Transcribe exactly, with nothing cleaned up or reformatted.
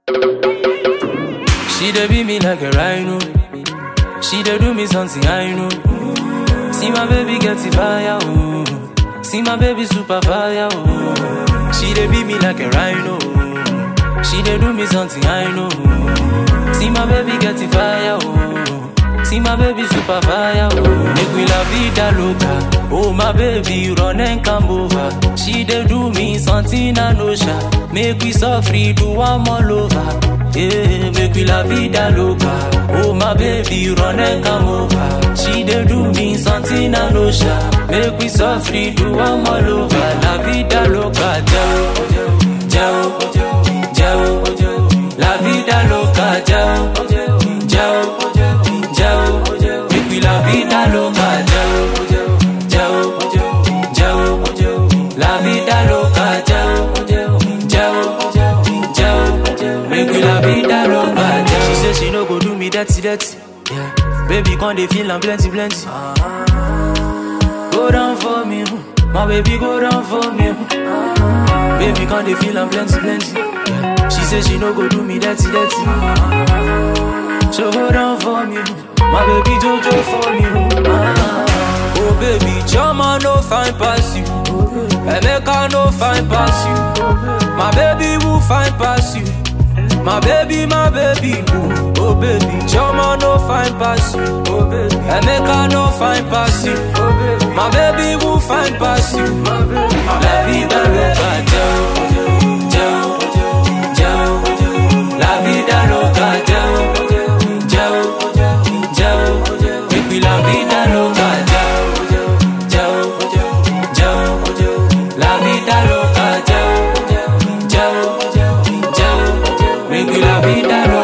She dey beat me like a rhino. She dey do me something I know. See my baby get the fire, oh. See my baby super fire, oh. She dey beat me like a rhino. She dey do me something I know. See my baby get the fire, oh. See my baby super fire, oh. Make we la vida loca. Oh my baby run and come over. She dey do me something I know sha. Make we suffer, do one all over. Yeah, make we la vida loca. Oh my baby run and come over. She dey do me something I know sha. Make we suffer, do one all over. La vida loca, jao, jao, jao. La vida loca, jao, jao, jao. Make we la vida loca, jao, jao, jao. La vida loca, jao, jao, jao. Make we la vida loca, jao. She say she no go do me dirty, dirty. Yeah, baby, come dey feel am plenty, plenty. Go down for me, my baby, go down for me. Baby, come dey feel am plenty, plenty. Yeah. She say she no go do me dirty, dirty. So go down for me, my baby, Jojo for me. Ah. Oh baby, Chama no fine pass you. Emeka no fine pass you. My baby will fine pass you. My baby, my baby, boo. Oh baby, Chama no fine pass you. Oh baby, Emeka no fine pass you. Oh baby, my baby will fine pass you. My baby, la vida loca, jao, jao, jao. La vida loca, jao, jao, jao. Make we la vida loca, jao, jao, jao. La vida loca, jao, jao, jao. Make we la vida loca.